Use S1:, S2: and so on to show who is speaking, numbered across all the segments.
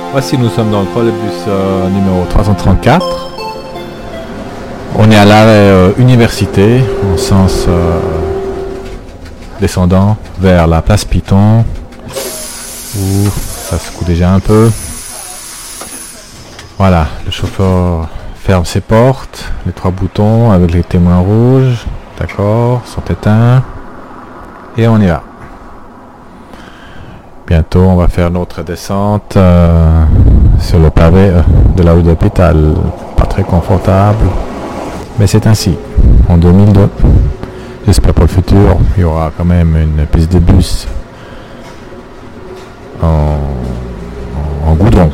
S1: Voici, nous sommes dans le trolleybus numéro 334. On est à l'arrêt Université, en sens descendant vers la place Piton, où ça secoue déjà un peu. Voilà, le chauffeur ferme ses portes, les 3 boutons avec les témoins rouges, d'accord, sont éteints, et on y va. Bientôt, on va faire notre descente sur le pavé de la rue de l'hôpital. Pas très confortable, mais c'est ainsi. En 2002, j'espère pour le futur, il y aura quand même une piste de bus en goudron.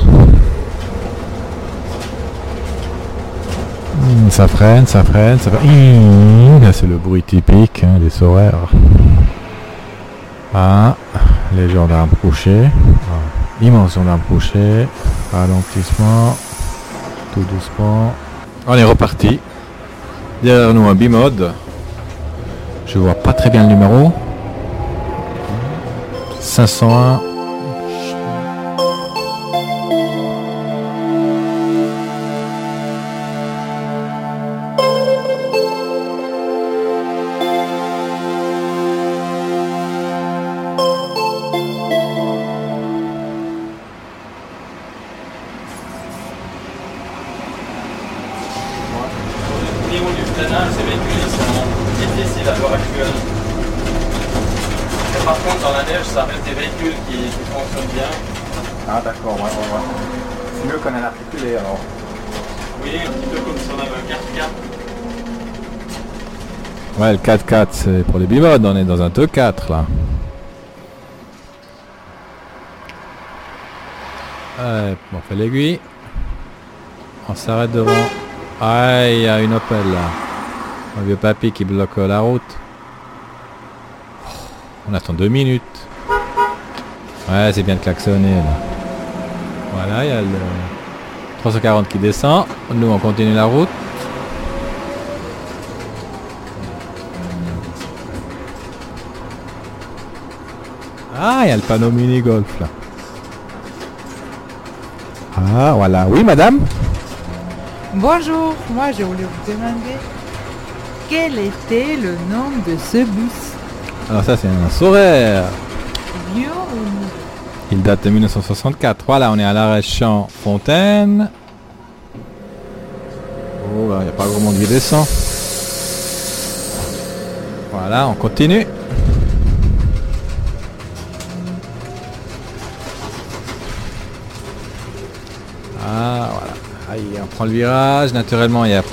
S1: Ça freine, ça freine, ça freine. Là, c'est le bruit typique des horaires. Ah, les gendarmes couchés. Immense gendarme couché. Ralentissement. Tout doucement. On est reparti. Derrière nous un bimode. Je vois pas très bien le numéro. 501.
S2: Au niveau du freinage, ces véhicules sont difficiles à l'heure actuelle. Mais par contre, dans la neige, ça reste des véhicules qui fonctionnent bien.
S1: Ah d'accord, ouais. C'est mieux qu'on ait articulé alors.
S2: Oui, un petit peu comme si on avait un 4x4.
S1: Ouais, le 4x4 c'est pour les bimodes, on est dans un 2x4 là. On fait l'aiguille. On s'arrête devant. Ah, il y a une Opel là. Un vieux papy qui bloque la route. On attend 2 minutes. Ouais, c'est bien de klaxonner là. Voilà, il y a le 340 qui descend. Nous, on continue la route. Ah, il y a le panneau mini-golf là. Ah, voilà. Oui, madame?
S3: Bonjour, moi je voulais vous demander quel était le nom de ce bus.
S1: Alors ça, c'est un Saurer.
S3: Vieux ou nouveau?
S1: Il date de 1964. Voilà, on est à l'arrêt Champ Fontaine. Oh, il n'y a pas grand monde qui descend. Voilà, on continue. Ah, voilà. Allez, on prend le virage. Naturellement, il n'y a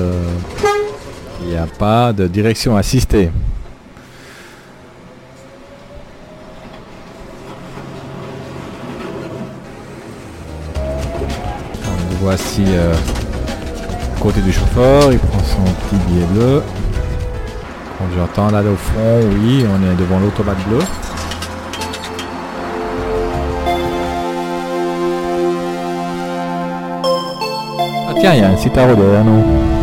S1: pas de direction assistée. Donc, voici à côté du chauffeur. Il prend son petit billet bleu. Quand j'entends là au fond, oui, on est devant l'automate bleu. Tiens, il y a un Citaro derrière nous.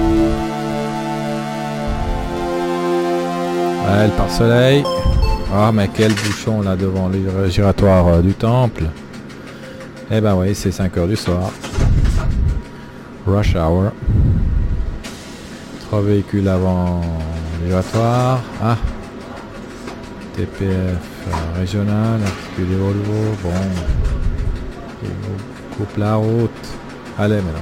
S1: Ouais, le pare-soleil. Ah, mais quel bouchon là devant le giratoire du temple. Eh ben oui, c'est 5h du soir. Rush hour. 3 véhicules avant le giratoire. Ah, TPF régional, articulé Volvo. Bon, il coupe la route. Allez maintenant.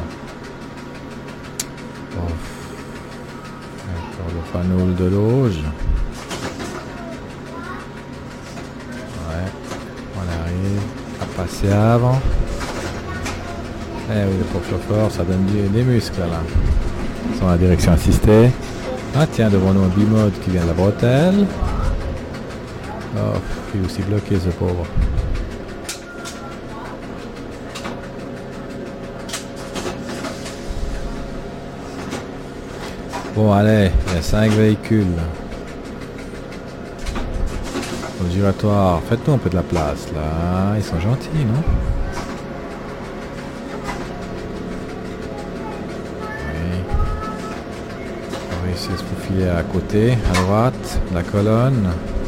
S1: Encore le panneau de l'auge. Ouais, on arrive à passer avant. Eh oui, le pauvre chauffeur, ça donne des muscles là. Ils sont à la direction assistée. Ah tiens, devant nous un bimode qui vient de la bretelle. Oh, il est aussi bloqué ce pauvre. Bon, allez, il y a 5 véhicules. Au giratoire, faites-nous un peu de la place, là. Ils sont gentils, non? Oui. On va essayer de se faufiler à côté, à droite, la colonne.